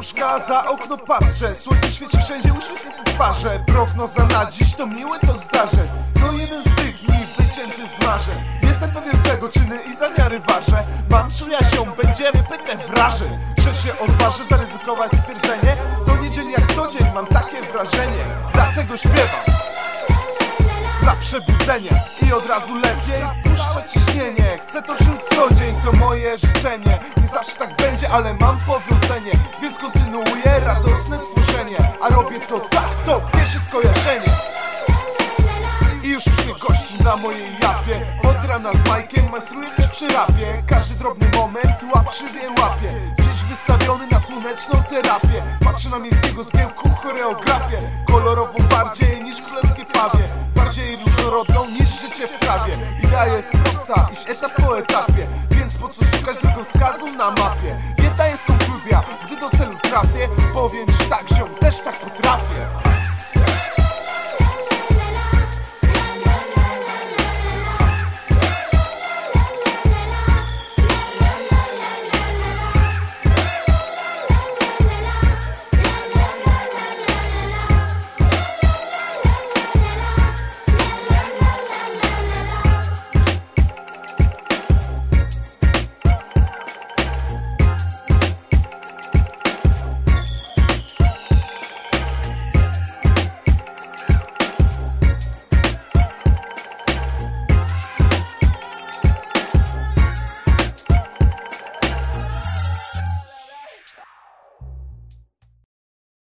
łóżka, za okno patrzę. Słońce świeci wszędzie, uśmiechnięte twarze. Prognoza na dziś to miły tok zdarzeń. To jeden z tych dni wycięty z marzeń. Jestem pewien swego, czyny i zamiary ważę. Mam przyjaźnią, będziemy pytę wrażeń. Że się odważę zaryzykować stwierdzenie. To nie dzień jak co dzień, mam takie wrażenie. Dlatego śpiewam na przebudzenie i od razu lepiej puszcza ciśnienie. Chcę to czuć co dzień, to moje życzenie. Nie zawsze tak będzie, ale mam powodzenie, więc kontynuuję radosne tworzenie. A robię to tak, to pierwsze skojarzenie. I już mnie gości na mojej japie. Od rana z Majkiem majstruję coś przy rapie. Każdy drobny moment łapszywie łapie. Dziś wystawiony na słoneczną terapię. Patrzę na miejskiego zgiełku choreografię. Kolorową bardziej niż królewskie pawie. Bardziej różnorodną niż życie w trawie. Idea jest prosta, iść etap po etapie. Więc po co szukać drogowskazu na mapie? Jedna jest konkluzja, gdy do celu trafię. Powiem ci tak, ziom, też tak potrafię.